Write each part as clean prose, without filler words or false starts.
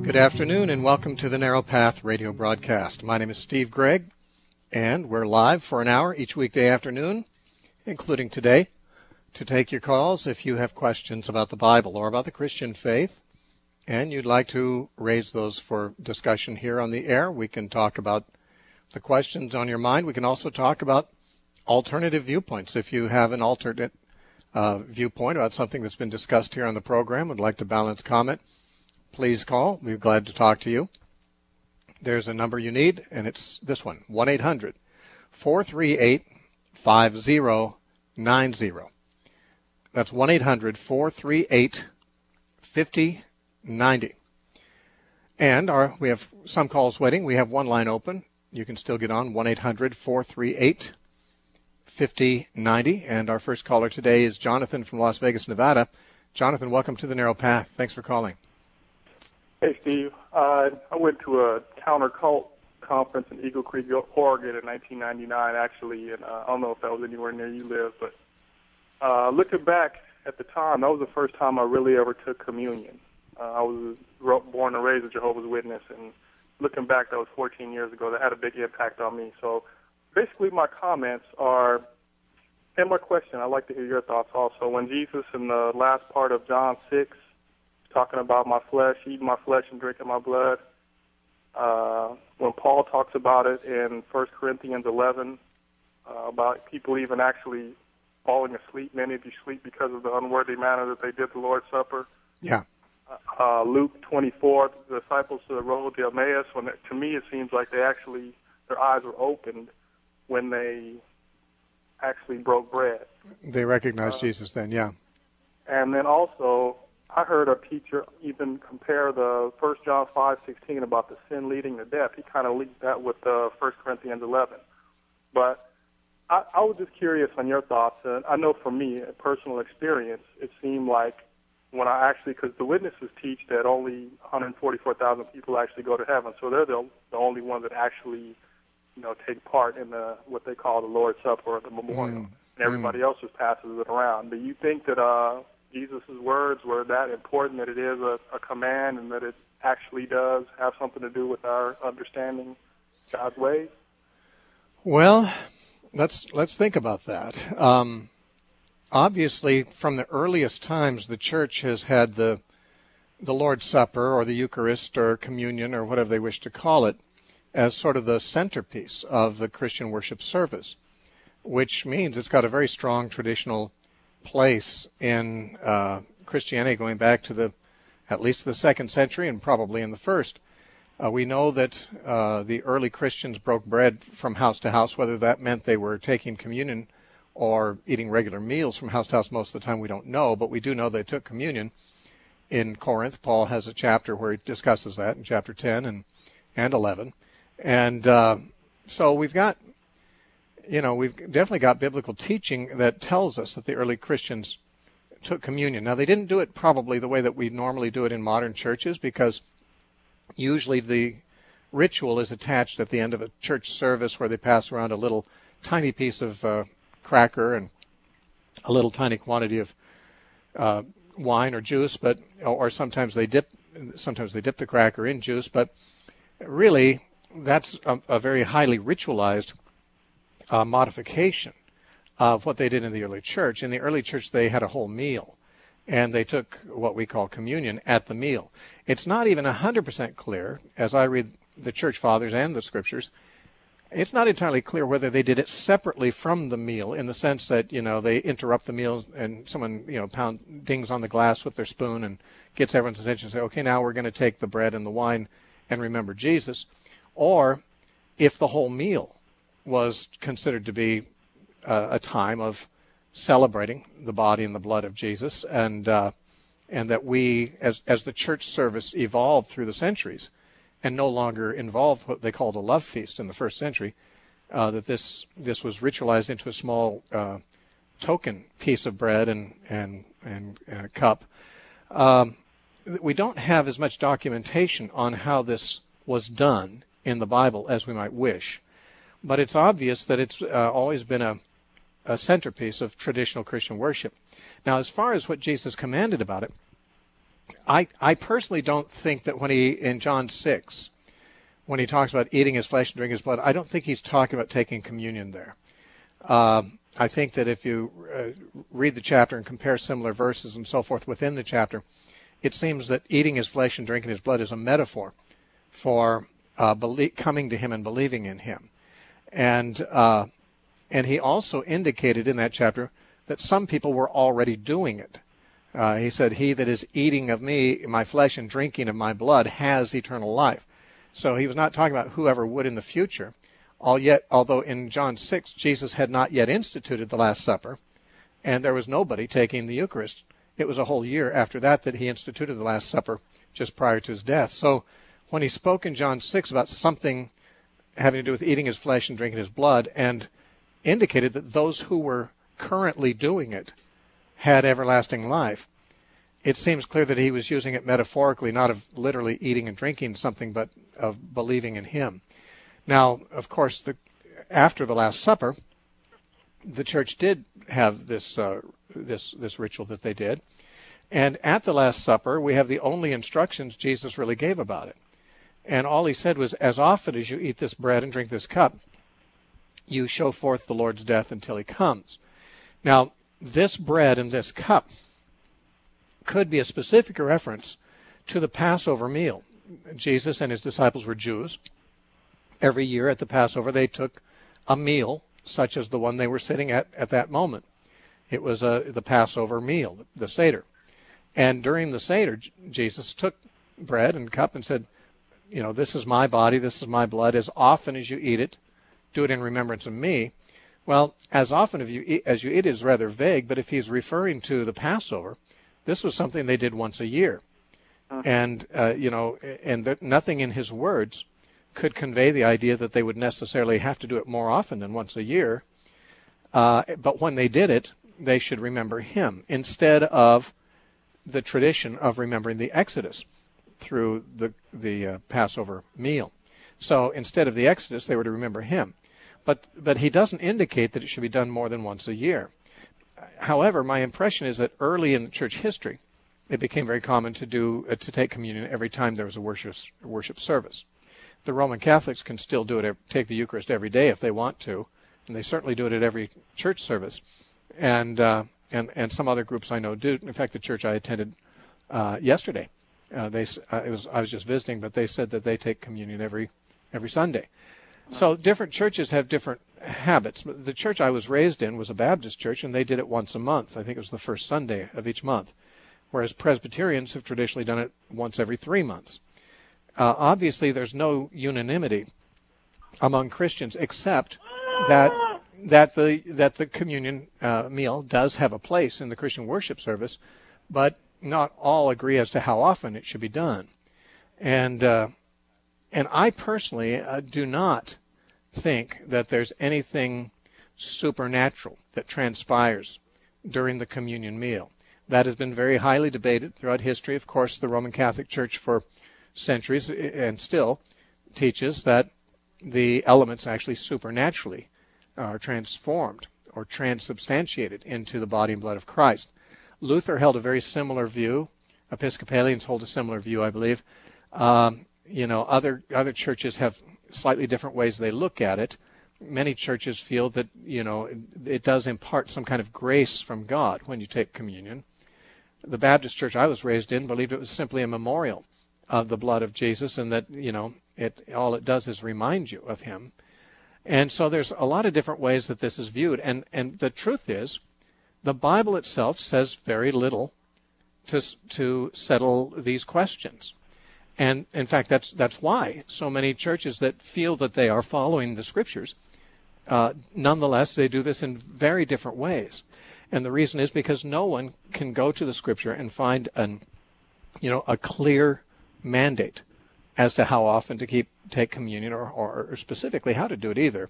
Good afternoon and welcome to the Narrow Path radio broadcast. My name is Steve Gregg, and we're live for an hour each weekday afternoon, including today, to take your calls if you have questions about the Bible or about the Christian faith, and you'd like to raise those for discussion here on the air. We can talk about the questions on your mind. We can also talk about alternative viewpoints. If you have an alternate viewpoint about something that's been discussed here on the program, would like to balance comment, please call. We'd be glad to talk to you. There's a number you need, and it's this one, 1-800-438-5090. That's 1-800-438-5090. And we have some calls waiting. We have one line open. You can still get on, 1-800-438-5090. And our first caller today is Jonathan from Las Vegas, Nevada. Jonathan, welcome to the Narrow Path. Thanks for calling. Hey, Steve. I went to a counter-cult conference in Eagle Creek, Oregon in 1999, actually, and I don't know if that was anywhere near you live, but looking back at the time, that was the first time I really ever took communion. I was born and raised a Jehovah's Witness, and looking back, that was 14 years ago. That had a big impact on me. So basically my comments are, and my question, I'd like to hear your thoughts also. When Jesus, in the last part of John 6, talking about my flesh, eating my flesh and drinking my blood. When Paul talks about it in 1 Corinthians 11, about people even actually falling asleep. Many of you sleep because of the unworthy manner that they did the Lord's Supper. Yeah. Luke 24, the disciples to the road to Emmaus, to me it seems like their eyes were opened when they actually broke bread. They recognized Jesus then, yeah. And then also, I heard a teacher even compare the 1 John 5:16 about the sin leading to death. He kind of linked that with 1 Corinthians 11. But I was just curious on your thoughts. I know for me, a personal experience, it seemed like when I actually, because the witnesses teach that only 144,000 people actually go to heaven, so they're the only ones that actually, take part in what they call the Lord's Supper or the memorial. And everybody else just passes it around. Do you think that Jesus' words were that important, that it is a command and that it actually does have something to do with our understanding God's ways? Well, let's think about that. Obviously, from the earliest times, the church has had the Lord's Supper or the Eucharist or communion or whatever they wish to call it as sort of the centerpiece of the Christian worship service, which means it's got a very strong traditional place in Christianity going back to at least the 2nd century and probably in the 1st. We know that the early Christians broke bread from house to house, whether that meant they were taking communion or eating regular meals from house to house. Most of the time we don't know, but we do know they took communion. In Corinth, Paul has a chapter where he discusses that in chapter 10 and 11. And so we've definitely got biblical teaching that tells us that the early Christians took communion. Now, they didn't do it probably the way that we normally do it in modern churches, because usually the ritual is attached at the end of a church service where they pass around a little tiny piece of cracker and a little tiny quantity of wine or juice, or sometimes they dip the cracker in juice. But really, that's a very highly ritualized modification of what they did in the early church. In the early church, they had a whole meal, and they took what we call communion at the meal. It's not even 100% clear, as I read the church fathers and the scriptures, it's not entirely clear whether they did it separately from the meal, in the sense that, they interrupt the meal and someone, dings on the glass with their spoon and gets everyone's attention and say, okay, now we're going to take the bread and the wine and remember Jesus. Or if the whole meal was considered to be a time of celebrating the body and the blood of Jesus, and that we, as the church service evolved through the centuries and no longer involved what they called a love feast in the 1st century, that this was ritualized into a small token piece of bread and a cup. We don't have as much documentation on how this was done in the Bible as we might wish. But it's obvious that it's always been a centerpiece of traditional Christian worship. Now, as far as what Jesus commanded about it, I personally don't think that in John 6, when he talks about eating his flesh and drinking his blood, I don't think he's talking about taking communion there. I think that if you read the chapter and compare similar verses and so forth within the chapter, it seems that eating his flesh and drinking his blood is a metaphor for coming to him and believing in him. And he also indicated in that chapter that some people were already doing it. He said, "He that is eating of me, my flesh, and drinking of my blood has eternal life." So he was not talking about whoever would in the future. Although in John 6, Jesus had not yet instituted the Last Supper, and there was nobody taking the Eucharist. It was a whole year after that he instituted the Last Supper, just prior to his death. So when he spoke in John 6 about something having to do with eating his flesh and drinking his blood, and indicated that those who were currently doing it had everlasting life, it seems clear that he was using it metaphorically, not of literally eating and drinking something, but of believing in him. Now, of course, after the Last Supper, the church did have this ritual that they did. And at the Last Supper, we have the only instructions Jesus really gave about it. And all he said was, as often as you eat this bread and drink this cup, you show forth the Lord's death until he comes. Now, this bread and this cup could be a specific reference to the Passover meal. Jesus and his disciples were Jews. Every year at the Passover, they took a meal such as the one they were sitting at that moment. It was the Passover meal, the Seder. And during the Seder, Jesus took bread and cup and said, this is my body, this is my blood. As often as you eat it, do it in remembrance of me. Well, as often as you eat it is rather vague, but if he's referring to the Passover, this was something they did once a year. And, nothing in his words could convey the idea that they would necessarily have to do it more often than once a year. But when they did it, they should remember him instead of the tradition of remembering the Exodus through the Passover meal. So instead of the Exodus, they were to remember him. But he doesn't indicate that it should be done more than once a year. However, my impression is that early in church history, it became very common to take communion every time there was a worship service. The Roman Catholics can still take the Eucharist every day if they want to, and they certainly do it at every church service. And some other groups I know do. In fact, the church I attended yesterday, I was just visiting, but they said that they take communion every Sunday. So different churches have different habits. The church I was raised in was a Baptist church, and they did it once a month. I think it was the first Sunday of each month, whereas Presbyterians have traditionally done it once every 3 months. Obviously, there's no unanimity among Christians, except that the communion meal does have a place in the Christian worship service, but not all agree as to how often it should be done. And I personally do not think that there's anything supernatural that transpires during the communion meal. That has been very highly debated throughout history. Of course, the Roman Catholic Church for centuries and still teaches that the elements actually supernaturally are transformed or transubstantiated into the body and blood of Christ. Luther held a very similar view. Episcopalians hold a similar view, I believe. Other churches have slightly different ways they look at it. Many churches feel that, it does impart some kind of grace from God when you take communion. The Baptist church I was raised in believed it was simply a memorial of the blood of Jesus, and that, all it does is remind you of him. And so there's a lot of different ways that this is viewed. And the truth is, the Bible itself says very little to settle these questions. And in fact, that's why so many churches that feel that they are following the Scriptures, nonetheless, they do this in very different ways. And the reason is because no one can go to the Scripture and find a clear mandate as to how often to take communion or specifically how to do it either.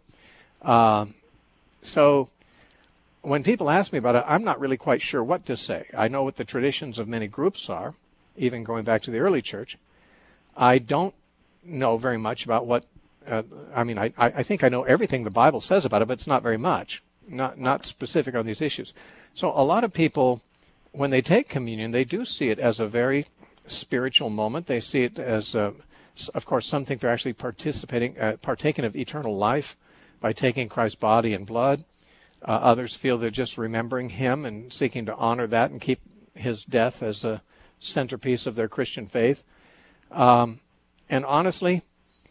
So when people ask me about it, I'm not really quite sure what to say. I know what the traditions of many groups are, even going back to the early church. I don't know very much about what, I think I know everything the Bible says about it, but it's not very much, not specific on these issues. So a lot of people, when they take communion, they do see it as a very spiritual moment. They see it as, of course, some think they're actually partaking of eternal life by taking Christ's body and blood. Others feel they're just remembering him and seeking to honor that and keep his death as a centerpiece of their Christian faith. And honestly,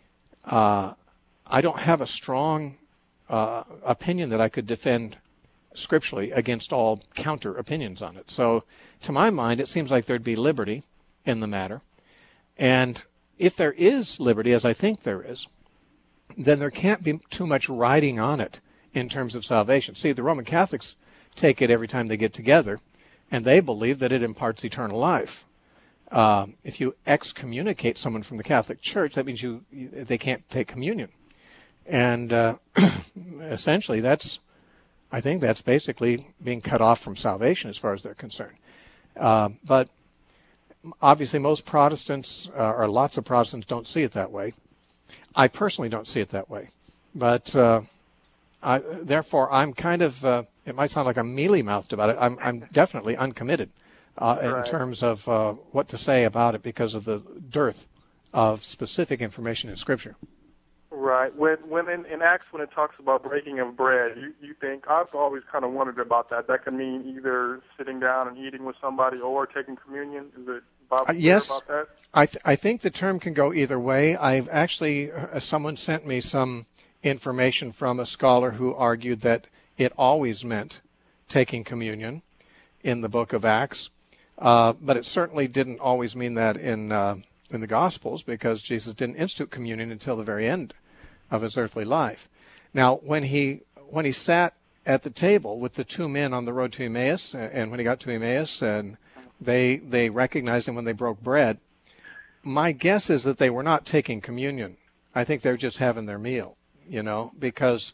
I don't have a strong opinion that I could defend scripturally against all counter opinions on it. So to my mind, it seems like there'd be liberty in the matter. And if there is liberty, as I think there is, then there can't be too much riding on it in terms of salvation. See, the Roman Catholics take it every time they get together, and they believe that it imparts eternal life. If you excommunicate someone from the Catholic Church, that means they can't take communion. And essentially, I think that's basically being cut off from salvation as far as they're concerned. But obviously most Protestants, or lots of Protestants, don't see it that way. I personally don't see it that way. But therefore, I'm kind of, it might sound like I'm mealy-mouthed about it. I'm definitely uncommitted in terms of what to say about it because of the dearth of specific information in Scripture. Right. When in Acts, when it talks about breaking of bread, you think, I've always kind of wondered about that. That could mean either sitting down and eating with somebody or taking communion. Is it Bible yes, about that? I think the term can go either way. I've actually, someone sent me some information from a scholar who argued that it always meant taking communion in the book of Acts, but it certainly didn't always mean that in the Gospels, because Jesus didn't institute communion until the very end of his earthly life. Now, when he sat at the table with the two men on the road to Emmaus, and when he got to Emmaus, and they recognized him when they broke bread, my guess is that they were not taking communion. I think they were just having their meal, because,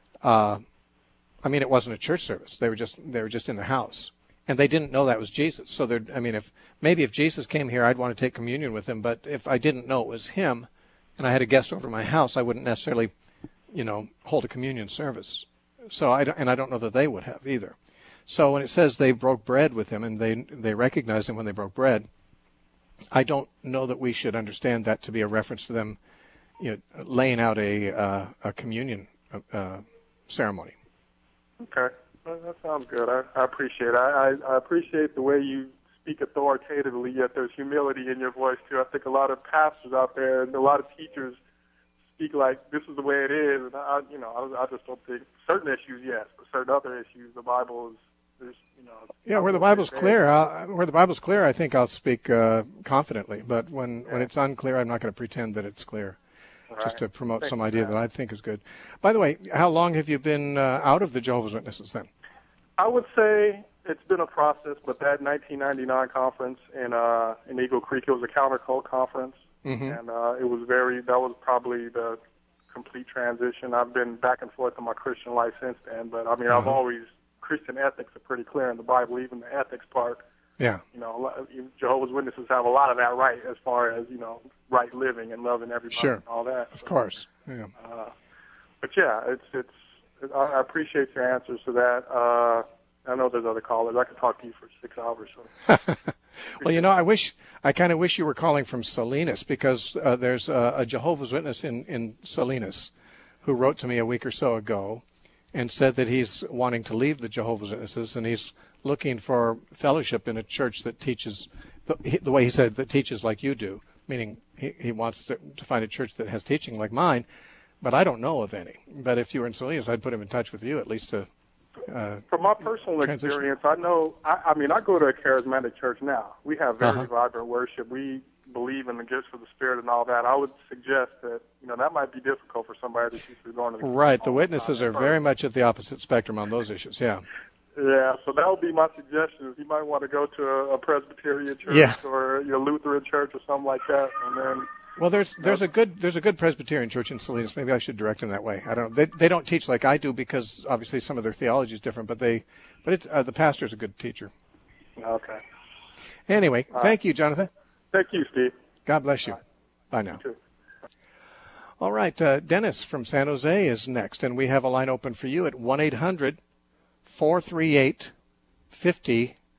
it wasn't a church service. They were just in the house. And they didn't know that was Jesus. So if Jesus came here, I'd want to take communion with him. But if I didn't know it was him, and I had a guest over my house, I wouldn't necessarily, hold a communion service. So I don't know that they would have either. So when it says they broke bread with him and they recognized him when they broke bread, I don't know that we should understand that to be a reference to them, laying out a communion ceremony. Okay. That sounds good. I appreciate it. I appreciate the way you speak authoritatively, yet there's humility in your voice, too. I think a lot of pastors out there and a lot of teachers speak like this is the way it is. And I just don't think certain issues, yes, but certain other issues, the Bible is, Yeah, where the Bible's clear, I think I'll speak confidently. But when it's unclear, I'm not going to pretend that it's clear. Right. Just to promote some idea that I think is good. By the way, how long have you been out of the Jehovah's Witnesses then? I would say it's been a process, but that 1999 conference in Eagle Creek, it was a counter-cult conference, and that was probably the complete transition. I've been back and forth in my Christian life since then, but I've always, Christian ethics are pretty clear in the Bible, even the ethics part. Yeah. Jehovah's Witnesses have a lot of that right as far as, right living and loving everybody and all that. Of course. Yeah. But yeah, I appreciate your answers to that. I know there's other callers. I could talk to you for 6 hours. So. Well, I kind of wish you were calling from Salinas, because there's a Jehovah's Witness in Salinas who wrote to me a week or so ago and said that he's wanting to leave the Jehovah's Witnesses, and he's looking for fellowship in a church that teaches, the way he said, that teaches like you do, meaning he wants to find a church that has teaching like mine, but I don't know of any. But if you were in Salinas, I'd put him in touch with you, at least to from my personal experience, I know, I go to a charismatic church now. We have very vibrant worship. We believe in the gifts of the Spirit and all that. I would suggest that, that might be difficult for somebody that's used to going to the Right. The witnesses are very much at the opposite spectrum on those issues, yeah. Yeah, so that would be my suggestion. You might want to go to a Presbyterian church or a Lutheran church or something like that, and then. Well, there's a good Presbyterian church in Salinas. Maybe I should direct them that way. I don't know. They don't teach like I do, because obviously some of their theology is different. But it's the pastor's a good teacher. Okay. Anyway, thank you, Jonathan. Thank you, Steve. God bless you. Bye now. You too. All right, Dennis from San Jose is next, and we have a line open for you at 1-800-438-5090.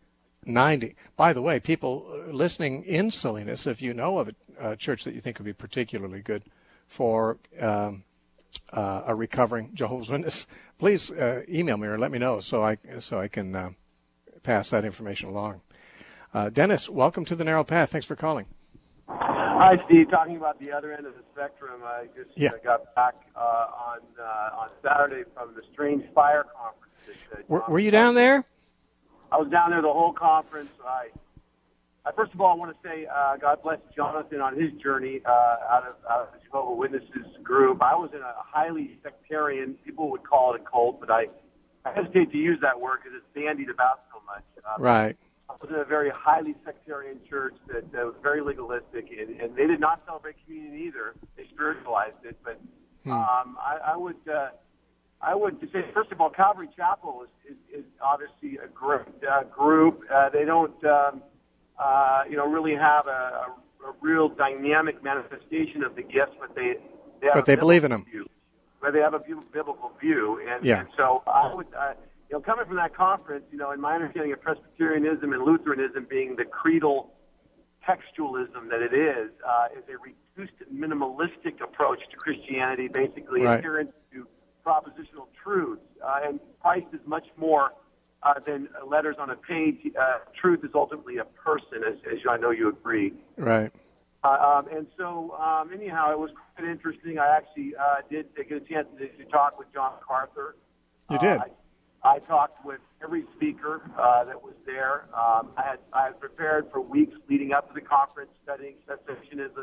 90. By the way, people listening in Salinas, if you know of a church that you think would be particularly good for a recovering Jehovah's Witness, please email me or let me know so I can pass that information along. Dennis, welcome to the Narrow Path. Thanks for calling. Hi, Steve. Talking about the other end of the spectrum, I just got back on Saturday from the Strange Fire Conference. Were you down there? I was down there the whole conference. I first of all, I want to say God bless Jonathan on his journey out of the Jehovah's Witnesses group. I was in a highly sectarian, people would call it a cult, but I hesitate to use that word because it's bandied about so much. Right. I was in a very highly sectarian church that was very legalistic, and they did not celebrate communion either. They spiritualized it. But I would say, first of all, Calvary Chapel is obviously a great group. They don't, really have a real dynamic manifestation of the gifts, but they believe in them. But they have a biblical view, and so I would. Coming from that conference, in my understanding of Presbyterianism and Lutheranism being the creedal textualism that it is a reduced minimalistic approach to Christianity, basically adherence to propositional truths. And Christ is much more than letters on a page. Truth is ultimately a person, as I know you agree. Right. And so, anyhow, it was quite interesting. I actually did get a chance to talk with John MacArthur. You did? I talked with every speaker that was there. I had prepared for weeks leading up to the conference, studying cessationism,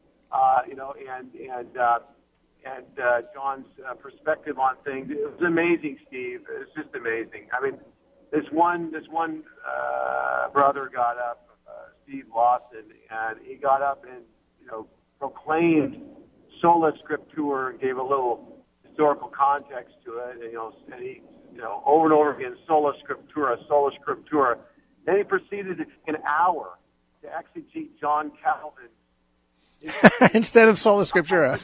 and John's perspective on things. It was amazing, Steve. It was just amazing. I mean, this one brother got up, Steve Lawson, and he got up and proclaimed sola scriptura and gave a little historical context to it. And he over and over again, sola scriptura, sola scriptura. Then he proceeded to take an hour to exegete John Calvin. Instead of sola scriptura.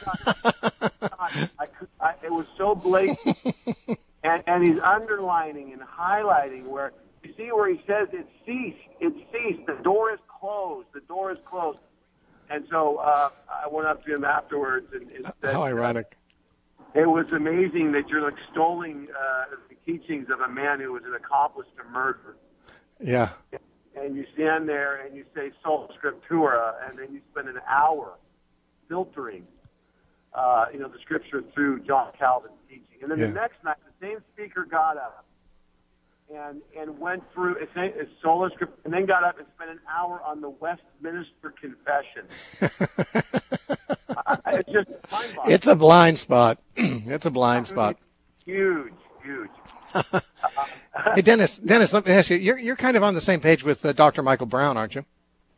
It was so blatant. and he's underlining and highlighting where, you see where he says it ceased, the door is closed. And so I went up to him afterwards and said, how ironic. It was amazing that you're extolling the teachings of a man who was an accomplice to murder. Yeah. And you stand there and you say sola scriptura, and then you spend an hour filtering, the scripture through John Calvin's teaching. And then the next night, the same speaker got up and went through sola scriptura, and then got up and spent an hour on the Westminster Confession. It's just mind-boggling. It's a blind spot. It's a blind spot. Huge. Hey, Dennis, let me ask you. You're kind of on the same page with Dr. Michael Brown, aren't you?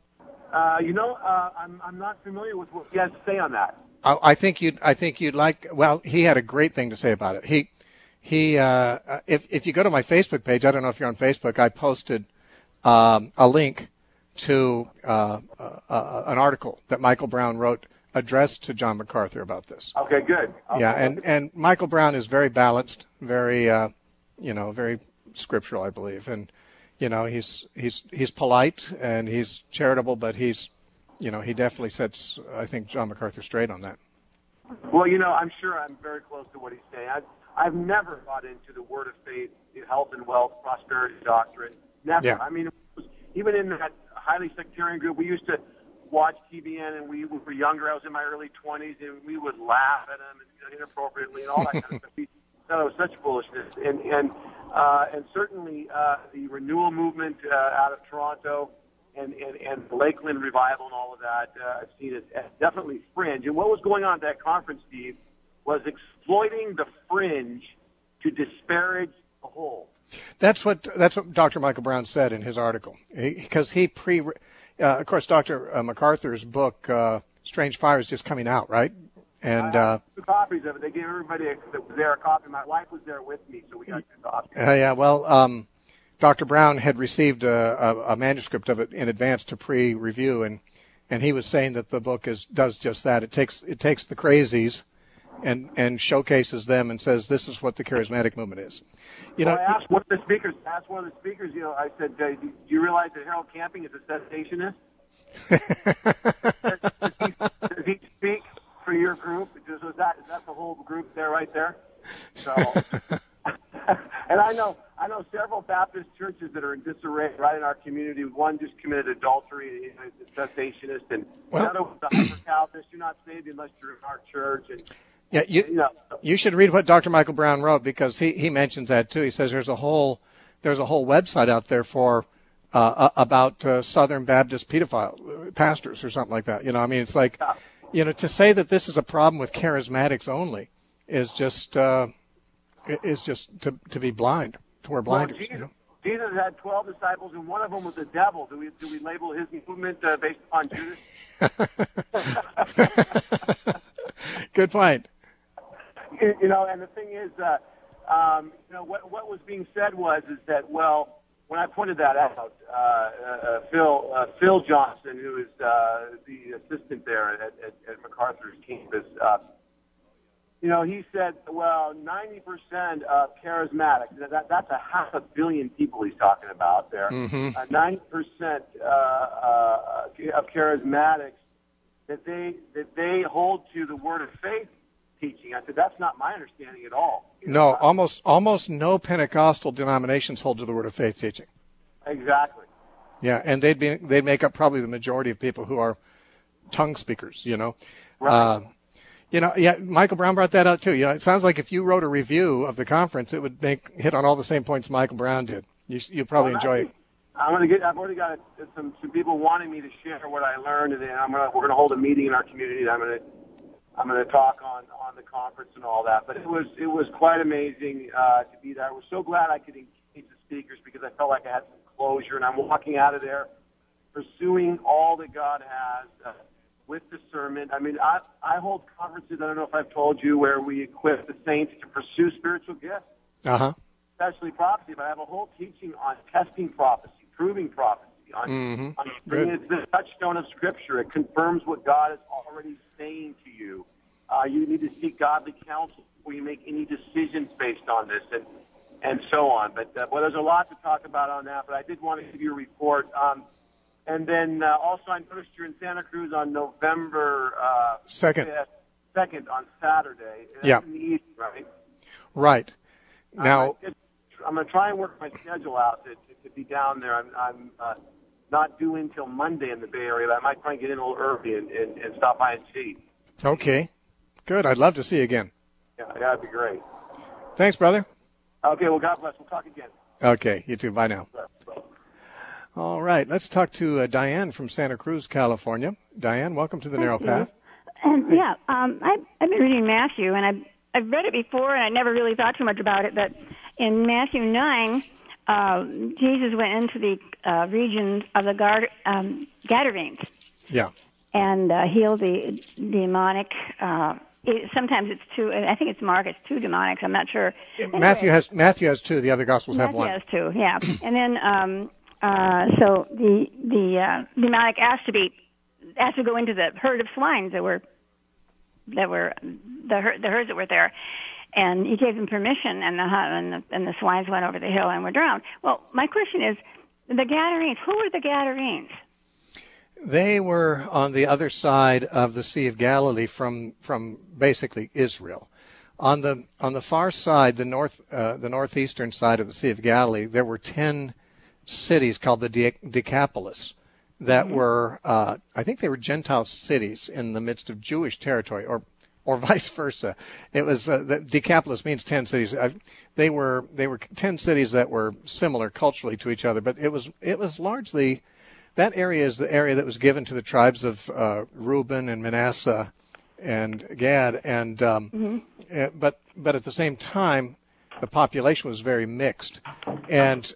I'm not familiar with what he has to say on that. I think you'd like. Well, he had a great thing to say about it. He if you go to my Facebook page, I don't know if you're on Facebook, I posted a link to an article that Michael Brown wrote addressed to John MacArthur about this. Okay, good. Okay. Yeah, and Michael Brown is very balanced, very very scriptural, I believe, and he's polite and he's charitable, but he's he definitely sets, I think, John MacArthur straight on that. Well, I'm sure I'm very close to what he's saying. I've never bought into the word of faith, health and wealth, prosperity doctrine. Never. Yeah. I mean, even in that highly sectarian group, we used to watch TBN, and we were younger. I was in my early 20s, and we would laugh at him inappropriately and all that kind of stuff. We thought it was such foolishness. And certainly the renewal movement out of Toronto and the Lakeland revival and all of that, I've seen it as definitely fringe. And what was going on at that conference, Steve, was exploiting the fringe to disparage the whole. That's what Dr. Michael Brown said in his article, because of course, Dr. MacArthur's book, Strange Fire, is just coming out, right? And I have 2 copies of it. They gave everybody that was there a copy. My wife was there with me, so we got 2 copies. Well, Dr. Brown had received a manuscript of it in advance to pre-review, and he was saying that the book does just that. It takes the crazies and showcases them and says this is what the charismatic movement is. You know, I asked one of the speakers. I said, "Do you realize that Harold Camping is a cessationist?" does he speak for your group? Is that the whole group there, right there? So, and I know several Baptist churches that are in disarray right in our community. One just committed adultery, a cessationist, and another was a hyper-Calvinist. You're not saved unless you're in our church. And yeah, you should read what Dr. Michael Brown wrote, because he mentions that too. He says there's a whole website out there for about Southern Baptist pedophile pastors or something like that. You know, I mean, it's like, you know, to say that this is a problem with charismatics only is just to be blind, to wear blinders. Jesus, you know? Jesus had 12 disciples, and one of them was the devil. Do we label his movement based upon Judas? Good point. You know, and the thing is, you know, what was being said is that, well, when I pointed that out, Phil Johnson, who is the assistant there at MacArthur's campus, you know, he said, well, 90% of charismatics, that's a 500 million people he's talking about there, 90% of charismatics, that they hold to the word of faith teaching. I said, that's not my understanding at all. No, almost no Pentecostal denominations hold to the word of faith teaching. Exactly. Yeah, and they'd make up probably the majority of people who are tongue speakers, you know. Right. You know, yeah, Michael Brown brought that out too. You know, it sounds like if you wrote a review of the conference, it would hit on all the same points Michael Brown did. You'd probably enjoy it. I've already got some people wanting me to share what I learned, and then we're gonna hold a meeting in our community. And I'm gonna talk on the conference and all that. But it was quite amazing to be there. I was so glad I could engage the speakers because I felt like I had some closure, and I'm walking out of there pursuing all that God has with discernment. I mean, I hold conferences, I don't know if I've told you, where we equip the saints to pursue spiritual gifts, especially prophecy. But I have a whole teaching on testing prophecy, proving prophecy, on it's the touchstone of Scripture. It confirms what God is already saying to you. You need to seek godly counsel before you make any decisions based on this, and so on. But well, there's a lot to talk about on that. But I did want to give you a report. And then also, I noticed you're in Santa Cruz on November 2nd on Saturday. That's in the evening, right? Right. Now, I'm going to try and work my schedule out to be down there. I'm not due until Monday in the Bay Area, but I might try and get in a little early and stop by and see. Okay. Good. I'd love to see you again. Yeah, that'd be great. Thanks, brother. Okay, well, God bless. We'll talk again. Okay, you too. Bye now. Bye. All right, let's talk to Diane from Santa Cruz, California. Diane, welcome to the Narrow Path. And yeah, I've been reading Matthew, and I've read it before, and I never really thought too much about it. But in Matthew 9, Jesus went into the region of the Gadarenes. Yeah. And healed the demonic. Sometimes it's two. I think it's Mark. It's two demonics. I'm not sure. Anyway, Matthew has two. The other Gospels have one. Matthew has two. Yeah. And then so the demonic asked to go into the herd of swine that were the herds that were there, and he gave them permission, and the swines went over the hill and were drowned. Well, my question is, the Gadarenes. Who were the Gadarenes? They were on the other side of the Sea of Galilee from basically Israel. On the far side, the northeastern side of the Sea of Galilee, there were 10 cities called the Decapolis that were, I think they were Gentile cities in the midst of Jewish territory, or vice versa. It was the Decapolis means 10 cities. They were 10 cities that were similar culturally to each other, but it was largely. That area is the area that was given to the tribes of Reuben and Manasseh and Gad, and but at the same time, the population was very mixed, and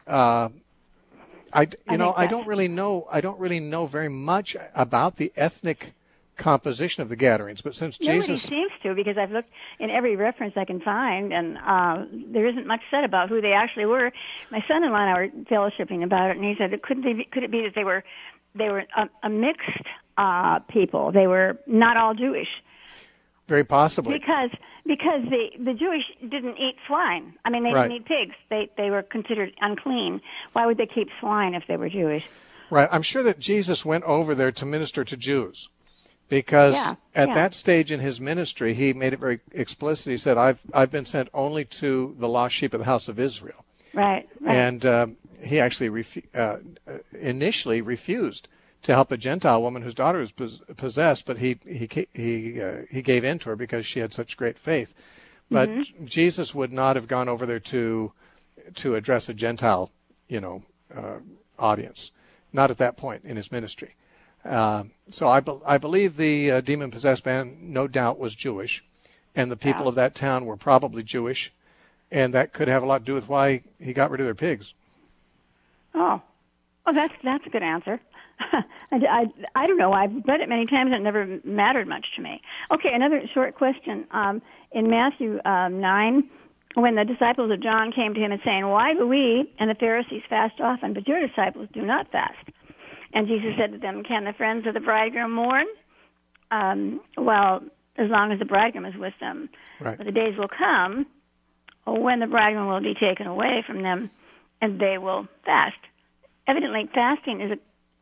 I don't really know very much about the ethnic composition of the Gadarenes, but since Nobody Jesus seems to, because I've looked in every reference I can find, and there isn't much said about who they actually were. My son-in-law and I were fellowshipping about it, and he said, could it be that they were a mixed people? They were not all Jewish. Very possibly. Because the Jewish didn't eat swine. I mean, they Right. didn't eat pigs. They were considered unclean. Why would they keep swine if they were Jewish? Right. I'm sure that Jesus went over there to minister to Jews, because at that stage in his ministry, he made it very explicit. He said, I've been sent only to the lost sheep of the house of Israel. Right. And he actually initially refused to help a Gentile woman whose daughter was possessed, but he gave in to her because she had such great faith. But Jesus would not have gone over there to address a Gentile, audience, not at that point in his ministry. So I believe the demon-possessed man, no doubt, was Jewish, and the people of that town were probably Jewish, and that could have a lot to do with why he got rid of their pigs. Oh, well, that's a good answer. I don't know. I've read it many times, and it never mattered much to me. Okay, another short question. In Matthew 9, when the disciples of John came to him and saying, "Why do we and the Pharisees fast often, but your disciples do not fast?" And Jesus said to them, "Can the friends of the bridegroom mourn? Well, as long as the bridegroom is with them. Right. But the days will come when the bridegroom will be taken away from them, and they will fast." Evidently, fasting is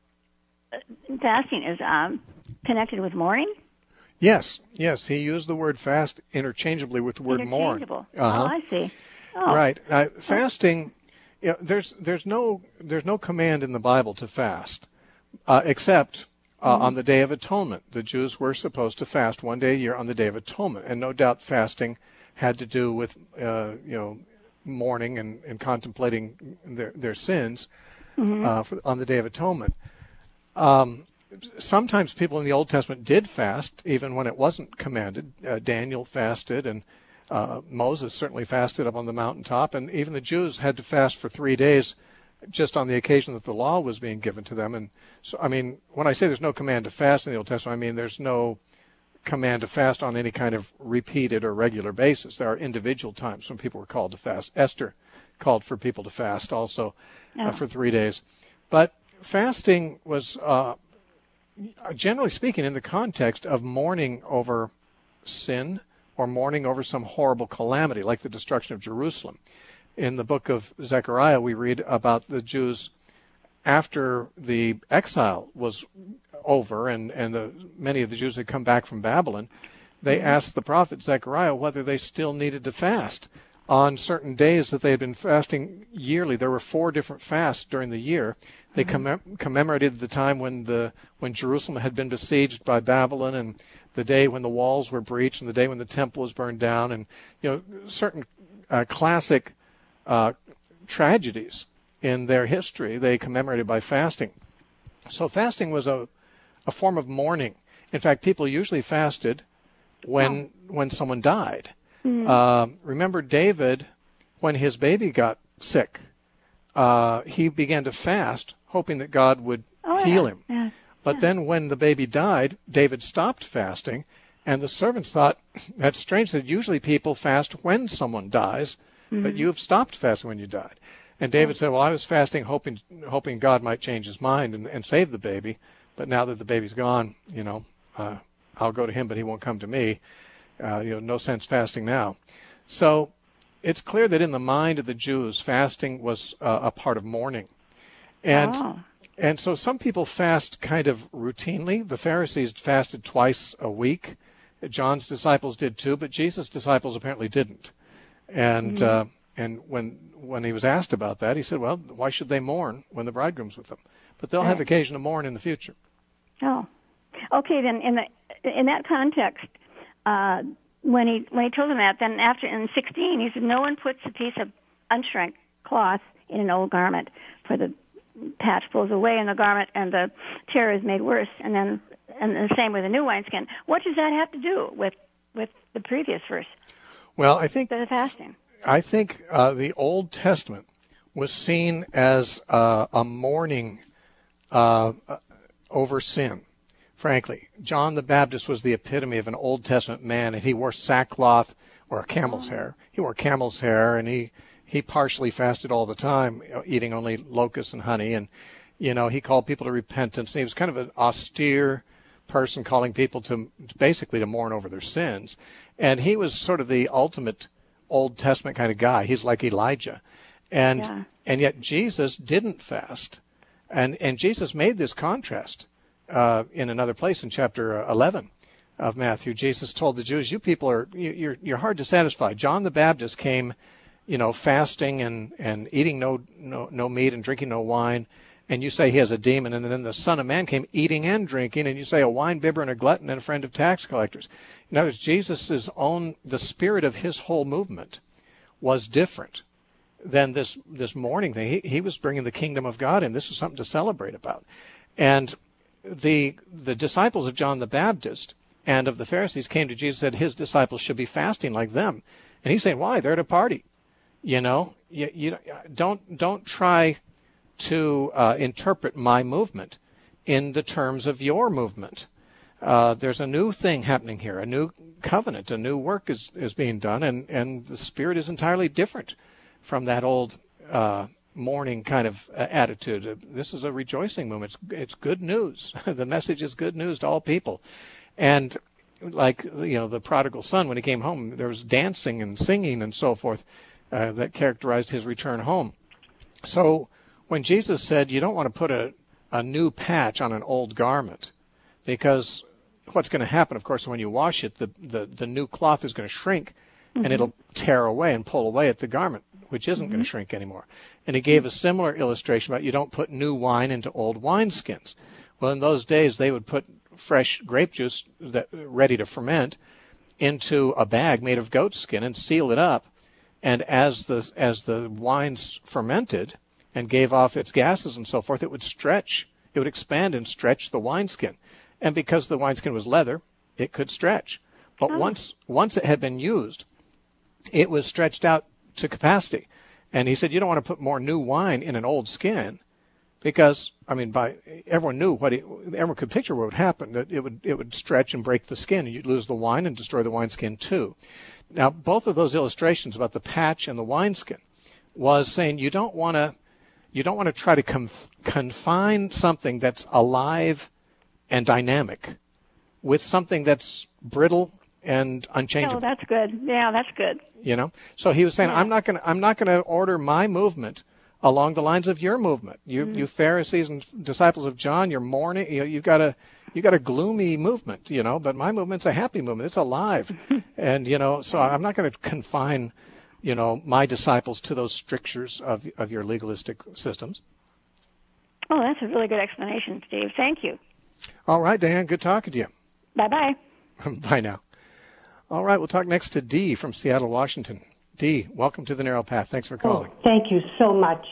connected with mourning. Yes. He used the word fast interchangeably with the word mourn. Interchangeable. Uh-huh. Oh, I see. Oh. Right. Fasting. There's no command in the Bible to fast, except on the Day of Atonement. The Jews were supposed to fast one day a year on the Day of Atonement, and no doubt fasting had to do with mourning and contemplating their sins on the Day of Atonement. Sometimes people in the Old Testament did fast, even when it wasn't commanded. Daniel fasted, and Moses certainly fasted up on the mountaintop, and even the Jews had to fast for 3 days just on the occasion that the law was being given to them. And so, I mean, when I say there's no command to fast in the Old Testament, I mean there's no command to fast on any kind of repeated or regular basis. There are individual times when people were called to fast. Esther called for people to fast also for 3 days. But fasting was, generally speaking, in the context of mourning over sin or mourning over some horrible calamity, like the destruction of Jerusalem. In the book of Zechariah, we read about the Jews after the exile was over and many of the Jews had come back from Babylon. They asked the prophet Zechariah whether they still needed to fast on certain days that they had been fasting yearly. There were 4 different fasts during the year. They commemorated the time when Jerusalem had been besieged by Babylon, and the day when the walls were breached, and the day when the temple was burned down, and certain classic tragedies in their history they commemorated by fasting. So fasting was a form of mourning. In fact, people usually fasted when someone died. Remember David, when his baby got sick, he began to fast, hoping that God would heal him. Yeah. But then when the baby died, David stopped fasting, and the servants thought, that's strange that usually people fast when someone dies, but you have stopped fasting when you died. And David said, well, I was fasting hoping God might change his mind and save the baby, but now that the baby's gone, I'll go to him, but he won't come to me. No sense fasting now. So it's clear that in the mind of the Jews, fasting was a part of mourning. And so some people fast kind of routinely. The Pharisees fasted twice a week. John's disciples did too, but Jesus' disciples apparently didn't. And when he was asked about that, he said, well, why should they mourn when the bridegroom's with them? But they'll have occasion to mourn in the future. Oh. Okay, then in that context, when he told them that, then after in 16, he said, no one puts a piece of unshrunk cloth in an old garment, for the patch pulls away in the garment and the tear is made worse. And the same with the new wineskin. What does that have to do with the previous verse? Well, I think the fasting. I think the Old Testament was seen as a mourning over sin. Frankly, John the Baptist was the epitome of an Old Testament man, and he wore sackcloth or a camel's hair. He wore camel's hair, and he partially fasted all the time, eating only locusts and honey. And, he called people to repentance. And he was kind of an austere person calling people to basically to mourn over their sins. And he was sort of the ultimate Old Testament kind of guy. He's like Elijah. And yet Jesus didn't fast. And Jesus made this contrast in another place in chapter 11 of Matthew. Jesus told the Jews, you people you're hard to satisfy. John the Baptist came, fasting and eating no meat and drinking no wine. And you say he has a demon, and then the Son of Man came eating and drinking, and you say a wine bibber and a glutton and a friend of tax collectors. In other words, the spirit of his whole movement was different than this mourning thing. He was bringing the kingdom of God, and this is something to celebrate about. And the disciples of John the Baptist and of the Pharisees came to Jesus and said his disciples should be fasting like them. And he's saying, why? They're at a party. You don't try to interpret my movement in the terms of your movement. There's a new thing happening here, a new covenant, a new work is being done, and the spirit is entirely different from that old mourning kind of attitude. This is a rejoicing movement. It's good news. The message is good news to all people. And like, the prodigal son, when he came home, there was dancing and singing and so forth that characterized his return home. So when Jesus said you don't want to put a new patch on an old garment, because what's going to happen, of course, when you wash it, the new cloth is going to shrink, and it'll tear away and pull away at the garment, which isn't going to shrink anymore. And he gave a similar illustration about you don't put new wine into old wineskins. Well, in those days, they would put fresh grape juice ready to ferment into a bag made of goat skin and seal it up. And as the wines fermented and gave off its gases and so forth, it would stretch. It would expand and stretch the wineskin. And because the wineskin was leather, it could stretch. But once it had been used, it was stretched out to capacity. And he said, you don't want to put more new wine in an old skin, because, everyone knew everyone could picture what would happen. That it would stretch and break the skin, and you'd lose the wine and destroy the wineskin too. Now, both of those illustrations about the patch and the wineskin was saying you don't want to try to confine something that's alive and dynamic with something that's brittle and unchangeable. Oh, that's good. Yeah, that's good. So he was saying, I'm not going to order my movement along the lines of your movement. You Pharisees and disciples of John, you're mourning. You've got a gloomy movement, but my movement's a happy movement. It's alive. And, so I'm not going to confine, my disciples to those strictures of your legalistic systems. Oh, that's a really good explanation, Steve. Thank you. All right, Diane, good talking to you. Bye-bye. Bye now. All right, we'll talk next to Dee from Seattle, Washington. Dee, welcome to the Narrow Path. Thanks for calling. Oh, thank you so much.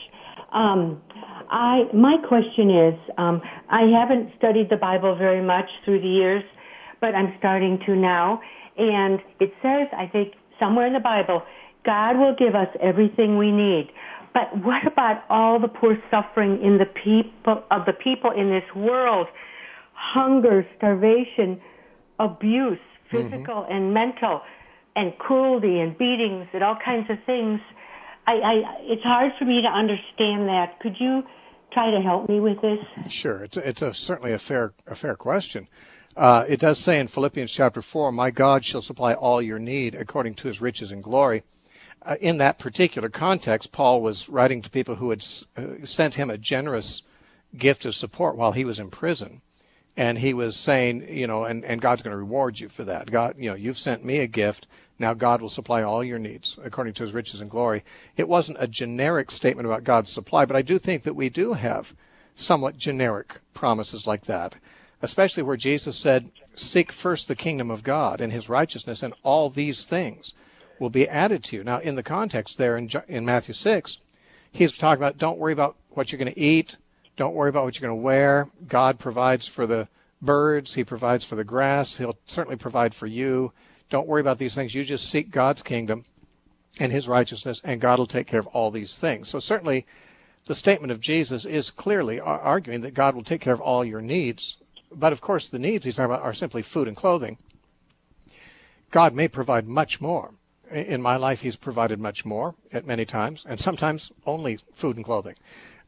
My question is, I haven't studied the Bible very much through the years, but I'm starting to now. And it says, I think, somewhere in the Bible, God will give us everything we need. But what about all the poor suffering in the people in this world? Hunger, starvation, abuse, physical and mental, and cruelty and beatings and all kinds of things. It's hard for me to understand that. Could you try to help me with this? Sure. It's certainly a fair question. It does say in Philippians chapter 4, my God shall supply all your need according to his riches and glory. In that particular context, Paul was writing to people who had sent him a generous gift of support while he was in prison. And he was saying, and God's going to reward you for that. God, you've sent me a gift. Now God will supply all your needs according to his riches and glory. It wasn't a generic statement about God's supply, but I do think that we do have somewhat generic promises like that, especially where Jesus said, seek first the kingdom of God and his righteousness, and all these things will be added to you. Now, in the context there in Matthew 6, he's talking about don't worry about what you're going to eat. Don't worry about what you're going to wear. God provides for the birds. He provides for the grass. He'll certainly provide for you. Don't worry about these things. You just seek God's kingdom and his righteousness, and God will take care of all these things. So certainly the statement of Jesus is clearly arguing that God will take care of all your needs. But, of course, the needs he's talking about are simply food and clothing. God may provide much more. In my life, he's provided much more at many times, and sometimes only food and clothing.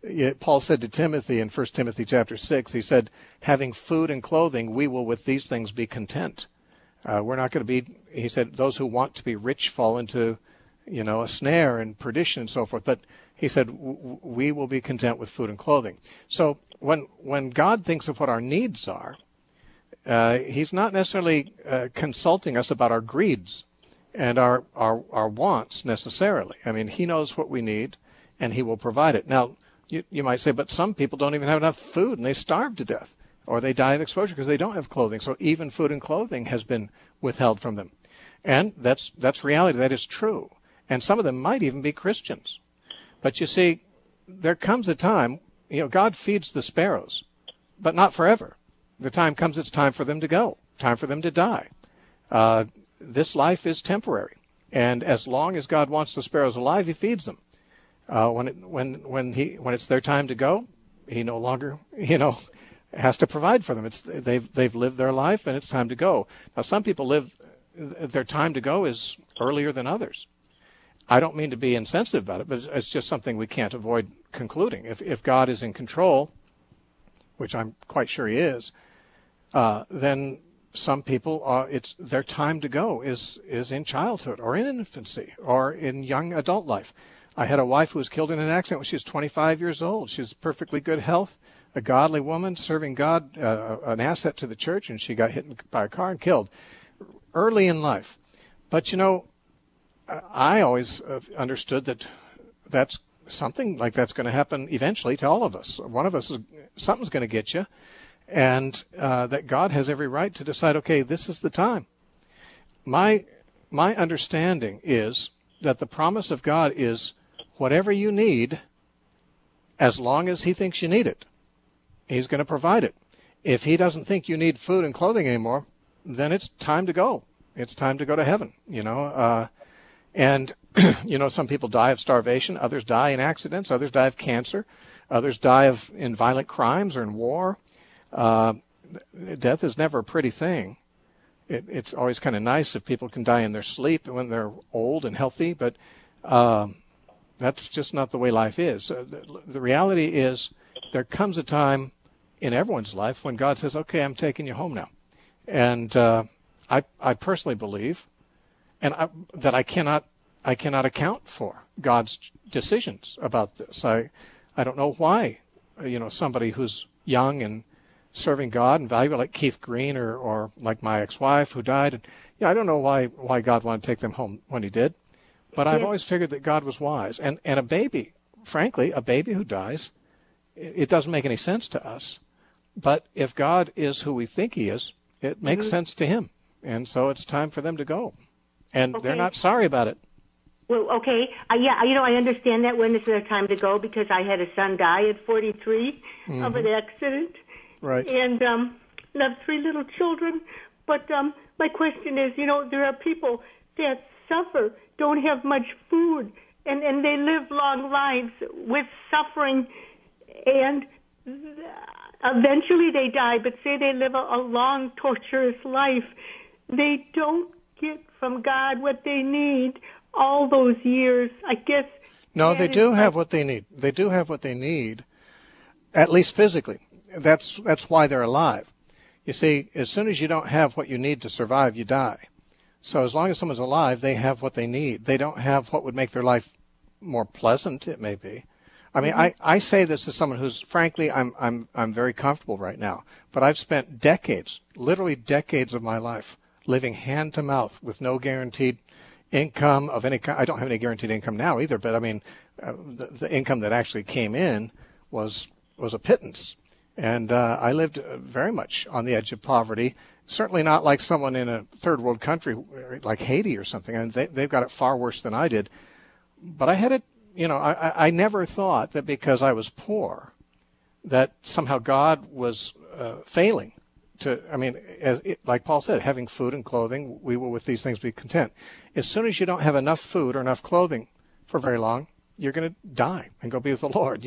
Paul said to Timothy in 1 Timothy chapter 6, he said, having food and clothing, we will with these things be content. We're not going to be, he said, those who want to be rich fall into, a snare and perdition and so forth. But he said, we will be content with food and clothing. So when God thinks of what our needs are, he's not necessarily consulting us about our greeds and our wants necessarily. I mean, he knows what we need, and he will provide it. Now, you might say, but some people don't even have enough food, and they starve to death, or they die of exposure because they don't have clothing. So even food and clothing has been withheld from them. And that's reality. That is true. And some of them might even be Christians. But you see, there comes a time, God feeds the sparrows, but not forever. The time comes, it's time for them to go, time for them to die. This life is temporary. And as long as God wants the sparrows alive, he feeds them. When it's their time to go, he no longer, has to provide for them. They've lived their life, and it's time to go. Now, some people their time to go is earlier than others. I don't mean to be insensitive about it, but it's just something we can't avoid concluding. If God is in control, which I'm quite sure he is, then some people, their time to go is in childhood or in infancy or in young adult life. I had a wife who was killed in an accident when she was 25 years old. She was perfectly good health, a godly woman serving God, an asset to the church, and she got hit by a car and killed early in life. But, I always understood that that's something like that's going to happen eventually to all of us. One of us, something's going to get you, and that God has every right to decide, okay, this is the time. My understanding is that the promise of God is whatever you need, as long as he thinks you need it, he's going to provide it. If he doesn't think you need food and clothing anymore, then it's time to go. It's time to go to heaven, And, some people die of starvation, others die in accidents, others die of cancer, others die in violent crimes or in war. Death is never a pretty thing. It's always kind of nice if people can die in their sleep when they're old and healthy, but that's just not the way life is. The reality is there comes a time in everyone's life when God says, okay, I'm taking you home now. And I personally believe that I cannot account for God's decisions about this. I don't know why, somebody who's young and serving God and valuable like Keith Green or like my ex-wife who died. And, I don't know why God wanted to take them home when he did. But I've always figured that God was wise. And a baby, frankly, a baby who dies, it doesn't make any sense to us. But if God is who we think he is, it makes sense to him. And so it's time for them to go. And they're not sorry about it. Well, okay. I understand that when it's their time to go because I had a son die at 43 of an accident. Right. And have 3 little children. But my question is, there are people that suffer, don't have much food, and they live long lives with suffering, and eventually they die, but say they live a long, torturous life. They don't get from God what they need all those years, I guess. No, they do have what they need. They do have what they need, at least physically. That's why they're alive. You see, as soon as you don't have what you need to survive, you die. So as long as someone's alive, they have what they need. They don't have what would make their life more pleasant, it may be. I mean, I say this as someone who's, frankly, I'm very comfortable right now. But I've spent decades, literally decades of my life, living hand to mouth with no guaranteed income of any kind. I don't have any guaranteed income now either, but I mean, the income that actually came in was a pittance. And I lived very much on the edge of poverty, certainly not like someone in a third world country like Haiti or something. And they've got it far worse than I did. But I had it, I never thought that because I was poor that somehow God was failing to, like Paul said, having food and clothing, we will with these things be content. As soon as you don't have enough food or enough clothing for very long, you're going to die and go be with the Lord,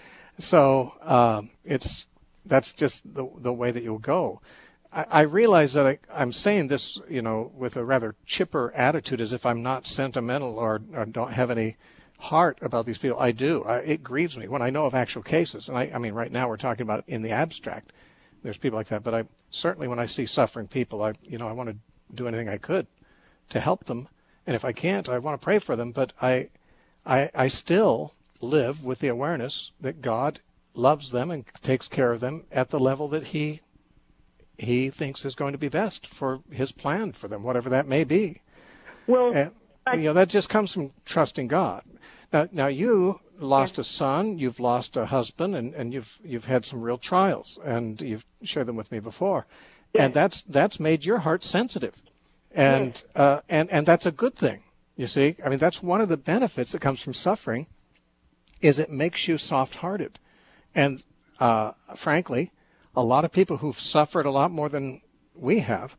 So that's just the way that you'll go. I realize that I'm saying this, with a rather chipper attitude, as if I'm not sentimental or don't have any heart about these people. I do. It grieves me when I know of actual cases. And I mean, right now we're talking about in the abstract. There's people like that. But I certainly, when I see suffering people, I want to do anything I could to help them. And if I can't, I want to pray for them. But I still live with the awareness that God loves them and takes care of them at the level that He thinks is going to be best for His plan for them, whatever that may be. Well, that just comes from trusting God. Now you lost a son, you've lost a husband, and you've had some real trials, and you've shared them with me before, and that's made your heart sensitive, and that's a good thing. You see, I mean, that's one of the benefits that comes from suffering, is it makes you soft-hearted, and frankly, a lot of people who've suffered a lot more than we have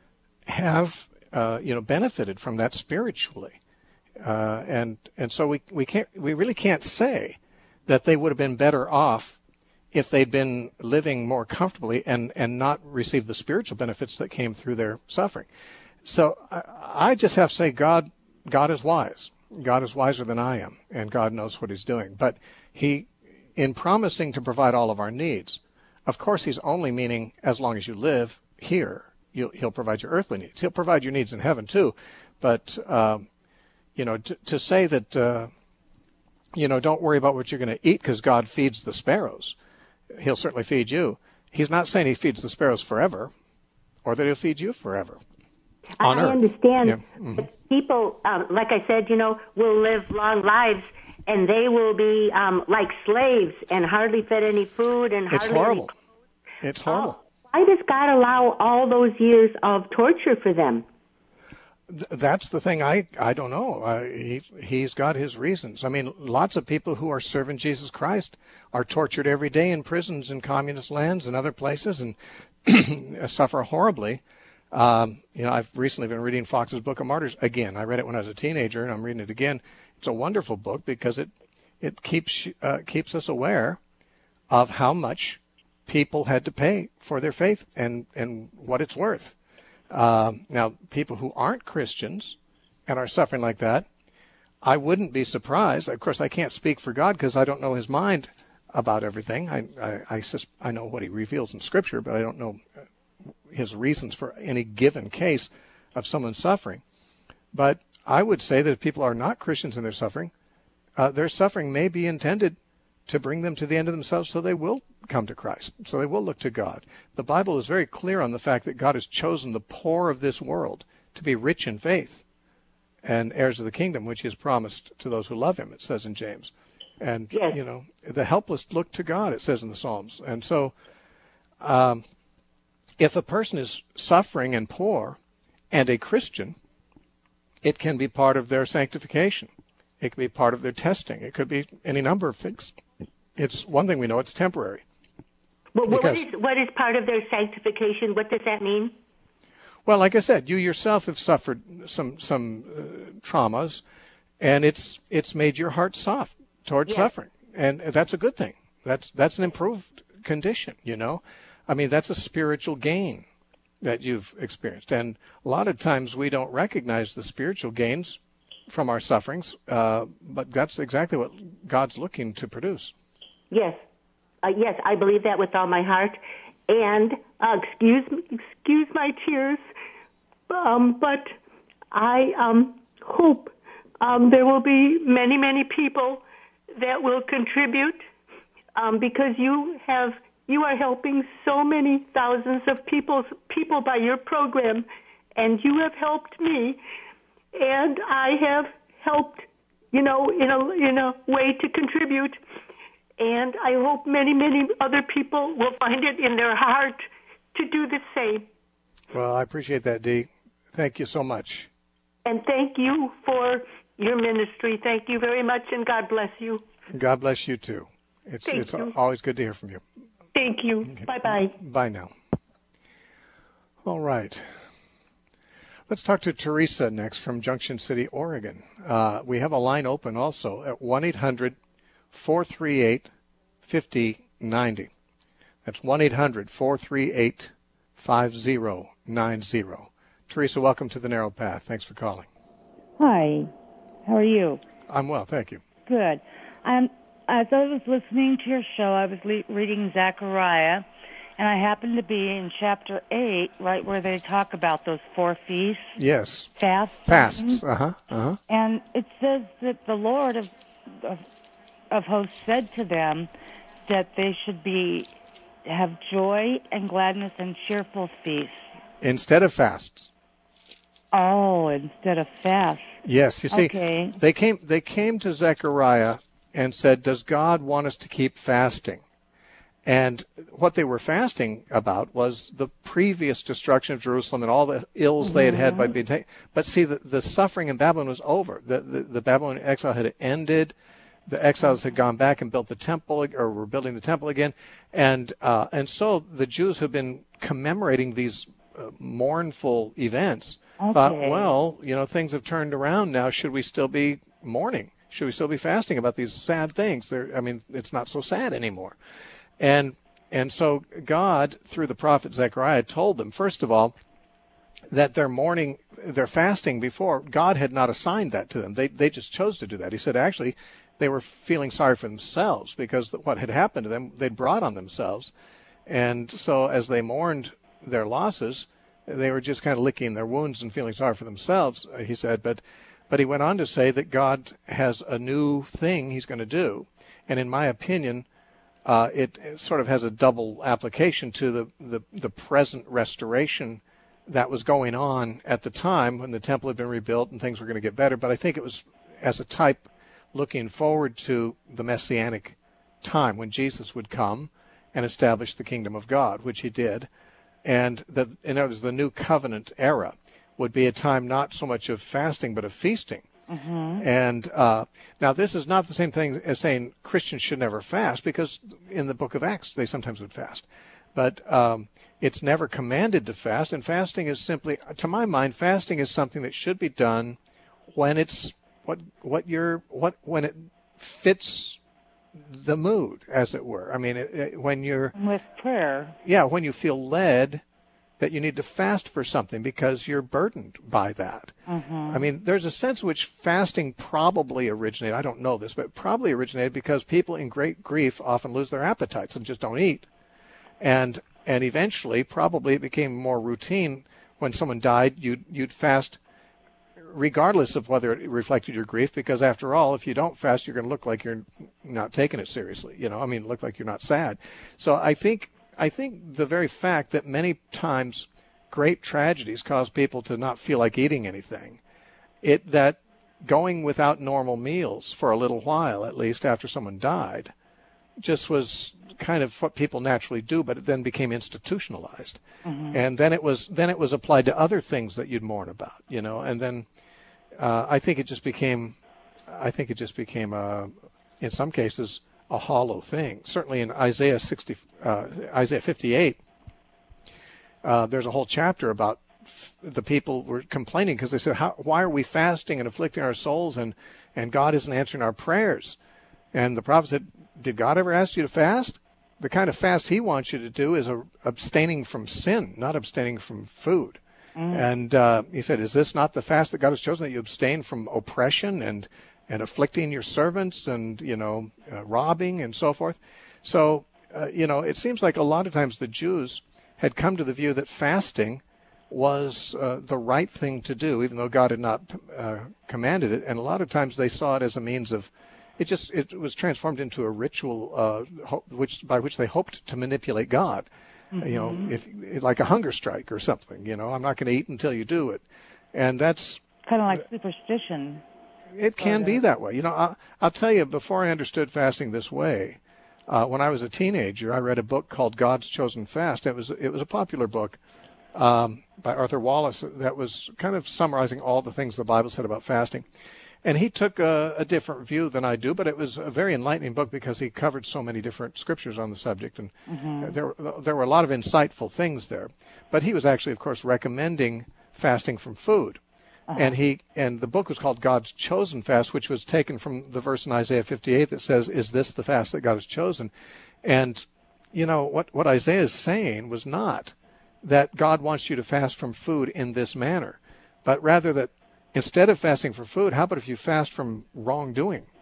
benefited from that spiritually. And so we really can't say that they would have been better off if they'd been living more comfortably and not received the spiritual benefits that came through their suffering. So I just have to say God is wise. God is wiser than I am, and God knows what He's doing. But He, in promising to provide all of our needs, of course He's only meaning as long as you live here, He'll provide your earthly needs. He'll provide your needs in heaven too. But to say that don't worry about what you're going to eat because God feeds the sparrows. He'll certainly feed you. He's not saying He feeds the sparrows forever, or that He'll feed you forever on earth. I understand. Yeah. Mm-hmm. People, like I said, will live long lives, and they will be like slaves and hardly fed any food and hardly. It's horrible. It's horrible. Why does God allow all those years of torture for them? That's the thing. I don't know. He's got His reasons. I mean, lots of people who are serving Jesus Christ are tortured every day in prisons in communist lands and other places, and suffer horribly. I've recently been reading Fox's Book of Martyrs again. I read it when I was a teenager, and I'm reading it again. It's a wonderful book because it keeps us aware of how much people had to pay for their faith and what it's worth. Now, people who aren't Christians and are suffering like that, I wouldn't be surprised. Of course, I can't speak for God because I don't know His mind about everything. I know what He reveals in Scripture, but I don't know His reasons for any given case of someone suffering. But I would say that if people are not Christians and their suffering may be intended to bring them to the end of themselves so they will come to Christ, so they will look to God. The Bible is very clear on the fact that God has chosen the poor of this world to be rich in faith and heirs of the kingdom, which He has promised to those who love Him, it says in James. And, yes. The helpless look to God, it says in the Psalms. And so if a person is suffering and poor and a Christian, it can be part of their sanctification. It could be part of their testing. It could be any number of things. It's one thing we know, it's temporary. Well, what is part of their sanctification? What does that mean? Well, like I said, you yourself have suffered some traumas, and it's made your heart soft towards suffering, and that's a good thing. That's an improved condition, I mean, that's a spiritual gain that you've experienced, and a lot of times we don't recognize the spiritual gains from our sufferings, but that's exactly what God's looking to produce. Yes. Yes, I believe that with all my heart. And excuse my tears, but I hope there will be many, many people that will contribute because you are helping so many thousands of people by your program, and you have helped me, and I have helped, in a way to contribute. And I hope many, many other people will find it in their heart to do the same. Well, I appreciate that, Dee. Thank you so much. And thank you for your ministry. Thank you very much, and God bless you. God bless you, too. It's always good to hear from you. Thank you. Okay. Bye-bye. Bye now. All right. Let's talk to Teresa next from Junction City, Oregon. We have a line open also at 1-800-438-5090. That's 1-800-438-5090. Teresa, welcome to The Narrow Path. Thanks for calling. Hi. How are you? I'm well, thank you. Good. As I was listening to your show, I was reading Zechariah, and I happened to be in chapter 8, right where they talk about those 4 feasts. Yes. Fasts. Uh-huh. And it says that the Lord of hosts said to them that they should have joy and gladness and cheerful feasts. Instead of fasts. Oh, instead of fasts. Yes, you see, okay. they came to Zechariah and said, does God want us to keep fasting? And what they were fasting about was the previous destruction of Jerusalem and all the ills they had by being taken. But see, the suffering in Babylon was over. The Babylonian exile had ended. The exiles had gone back and built the temple, or were building the temple again. And so the Jews have been commemorating these mournful events. Okay. Thought, well, things have turned around now. Should we still be mourning? Should we still be fasting about these sad things? It's not so sad anymore. And so God, through the prophet Zechariah, told them, first of all, that their fasting before, God had not assigned that to them. They just chose to do that. He said, actually, they were feeling sorry for themselves because what had happened to them, they'd brought on themselves. And so as they mourned their losses, they were just kind of licking their wounds and feeling sorry for themselves, he said. But he went on to say that God has a new thing he's going to do. And in my opinion, it sort of has a double application to the present restoration that was going on at the time when the temple had been rebuilt and things were going to get better. But I think it was as a type looking forward to the Messianic time when Jesus would come and establish the kingdom of God, which he did. And in other words, the new covenant era would be a time not so much of fasting but of feasting. Mm-hmm. And now this is not the same thing as saying Christians should never fast, because in the book of Acts they sometimes would fast. But it's never commanded to fast, and fasting is simply, to my mind, fasting is something that should be done when it's when it fits the mood, as it were. I mean, when you're with prayer. Yeah, when you feel led that you need to fast for something because you're burdened by that. Mm-hmm. I mean, there's a sense in which fasting probably originated, I don't know this, but probably originated because people in great grief often lose their appetites and just don't eat. And eventually, probably it became more routine. When someone died, you'd fast regardless of whether it reflected your grief, because after all, if you don't fast, you're going to look like you're not taking it seriously. Look like you're not sad. So I think the very fact that many times great tragedies cause people to not feel like eating anything, that going without normal meals for a little while, at least after someone died, just was kind of what people naturally do, but it then became institutionalized. Mm-hmm. And then it was applied to other things that you'd mourn about, and then I think it just became in some cases a hollow thing. Certainly in Isaiah 58, there's a whole chapter about the people were complaining because they said, why are we fasting and afflicting our souls and God isn't answering our prayers? And the prophet said, did God ever ask you to fast? The kind of fast he wants you to do is abstaining from sin, not abstaining from food. Mm. And he said, is this not the fast that God has chosen, that you abstain from oppression and afflicting your servants and, robbing and so forth? So, it seems like a lot of times the Jews had come to the view that fasting was the right thing to do, even though God had not commanded it. And a lot of times they saw it as a means of, it was transformed into a ritual by which they hoped to manipulate God. Mm-hmm. If like a hunger strike or something, I'm not going to eat until you do it. And that's kind of like superstition. It can be that way. I'll tell you, before I understood fasting this way, when I was a teenager, I read a book called God's Chosen Fast. It was a popular book by Arthur Wallace that was kind of summarizing all the things the Bible said about fasting. And he took a different view than I do, but it was a very enlightening book because he covered so many different scriptures on the subject, and mm-hmm. there were a lot of insightful things there. But he was actually, of course, recommending fasting from food. Uh-huh. And the book was called God's Chosen Fast, which was taken from the verse in Isaiah 58 that says, is this the fast that God has chosen? And, what Isaiah is saying was not that God wants you to fast from food in this manner, but rather that instead of fasting for food, how about if you fast from wrongdoing,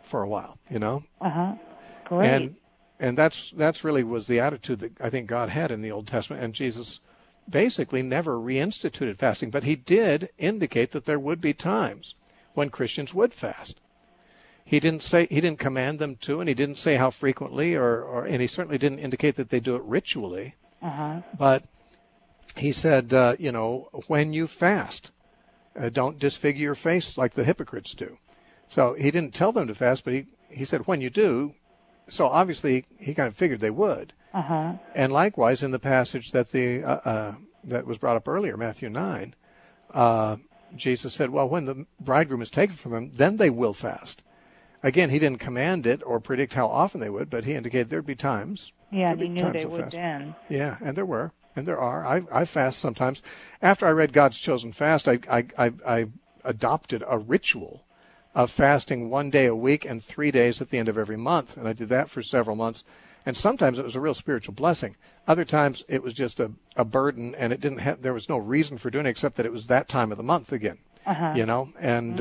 for a while, you know. Great. And that's really was the attitude that I think God had in the Old Testament, and Jesus basically never reinstituted fasting, but he did indicate that there would be times when Christians would fast. He didn't command them to, and he didn't say how frequently, and he certainly didn't indicate that they do it ritually. But he said, when you fast, don't disfigure your face like the hypocrites do. So he didn't tell them to fast, but he said, when you do. So obviously he kind of figured they would. And likewise, in the passage that that was brought up earlier, Matthew 9, Jesus said, well, when the bridegroom is taken from them, then they will fast. Again, he didn't command it or predict how often they would, but he indicated there'd be times. Yeah, he knew they would then. Yeah, and there were, and there are. I fast sometimes. After I read God's Chosen Fast, I adopted a ritual of fasting 1 day a week and 3 days at the end of every month, and I did that for several months. And sometimes it was a real spiritual blessing. Other times it was just a burden, and it didn't there was no reason for doing it except that it was that time of the month again. You know, and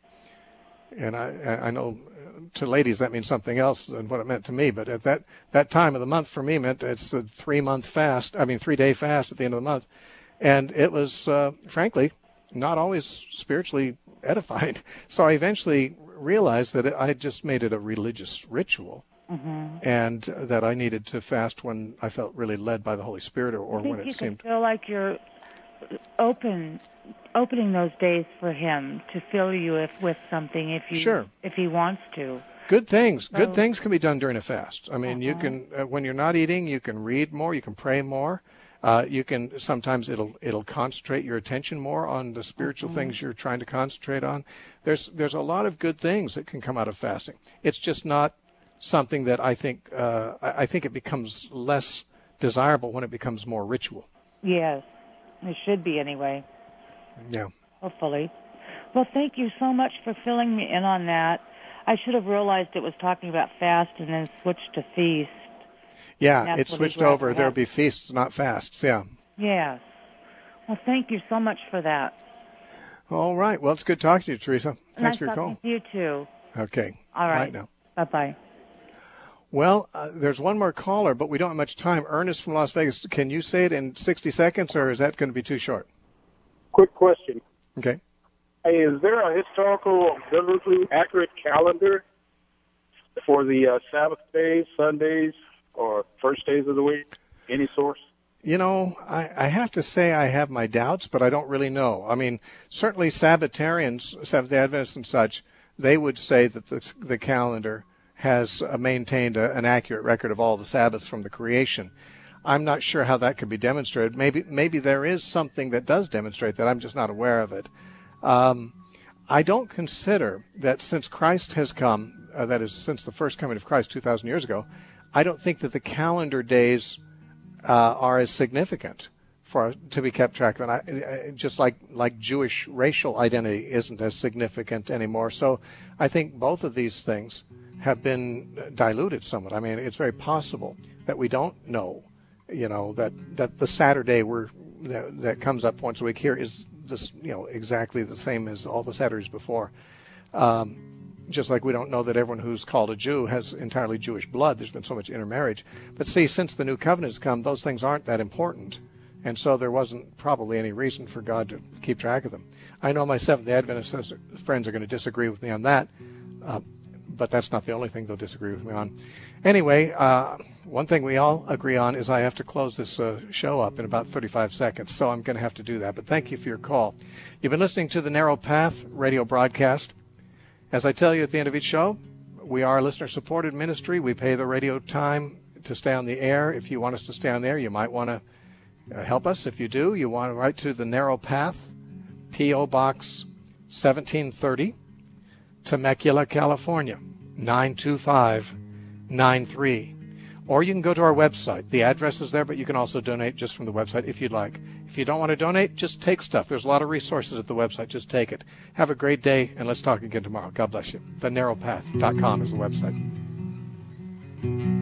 I know to ladies that means something else than what it meant to me. But at that time of the month for me meant it's a 3-day fast at the end of the month, and it was frankly not always spiritually edified. So I eventually realized that I just made it a religious ritual. And that I needed to fast when I felt really led by the Holy Spirit, or when it seemed. You feel like you're opening those days for Him to fill you with something if He wants to. Good things can be done during a fast. I mean, you can when you're not eating, you can read more, you can pray more. You can sometimes it'll concentrate your attention more on the spiritual things you're trying to concentrate on. There's a lot of good things that can come out of fasting. It's just not something that I think it becomes less desirable when it becomes more ritual. Yes, it should be anyway. Yeah. Hopefully. Well, thank you so much for filling me in on that. I should have realized it was talking about fast and then switched to feast. Yeah, it switched over. There'll be feasts, not fasts. Yeah. Yes. Well, thank you so much for that. All right. Well, it's good talking to you, Teresa. Thanks for your call. Nice talking to you too. Okay. All right. Bye now. Bye-bye. Well, there's one more caller, but we don't have much time. Ernest from Las Vegas, can you say it in 60 seconds, or is that going to be too short? Quick question. Okay. Hey, is there a historical, biblically accurate calendar for the Sabbath days, Sundays, or first days of the week? Any source? You know, I have to say I have my doubts, but I don't really know. I mean, certainly Sabbatarians, Seventh-day Adventists and such, they would say that the calendar has maintained an accurate record of all the Sabbaths from the creation. I'm not sure how that could be demonstrated. Maybe there is something that does demonstrate that. I'm just not aware of it. I don't consider that since Christ has come, that is, since the first coming of Christ 2,000 years ago, I don't think that the calendar days are as significant to be kept track of. And just like Jewish racial identity isn't as significant anymore. So I think both of these things have been diluted somewhat. I mean, it's very possible that we don't know, that the Saturday that comes up once a week here is this, exactly the same as all the Saturdays before. Just like we don't know that everyone who's called a Jew has entirely Jewish blood. There's been so much intermarriage. But see, since the new covenant has come, those things aren't that important. And so there wasn't probably any reason for God to keep track of them. I know my Seventh-day Adventist friends are going to disagree with me on that. But that's not the only thing they'll disagree with me on. Anyway, one thing we all agree on is I have to close this show up in about 35 seconds, so I'm going to have to do that. But thank you for your call. You've been listening to the Narrow Path radio broadcast. As I tell you at the end of each show, we are a listener-supported ministry. We pay the radio time to stay on the air. If you want us to stay on the air, you might want to help us. If you do, you want to write to the Narrow Path, P.O. Box 1730, Temecula, California, 92593. Or you can go to our website. The address is there, but you can also donate just from the website if you'd like. If you don't want to donate, just take stuff. There's a lot of resources at the website. Just take it. Have a great day, and let's talk again tomorrow. God bless you. TheNarrowPath.com is the website.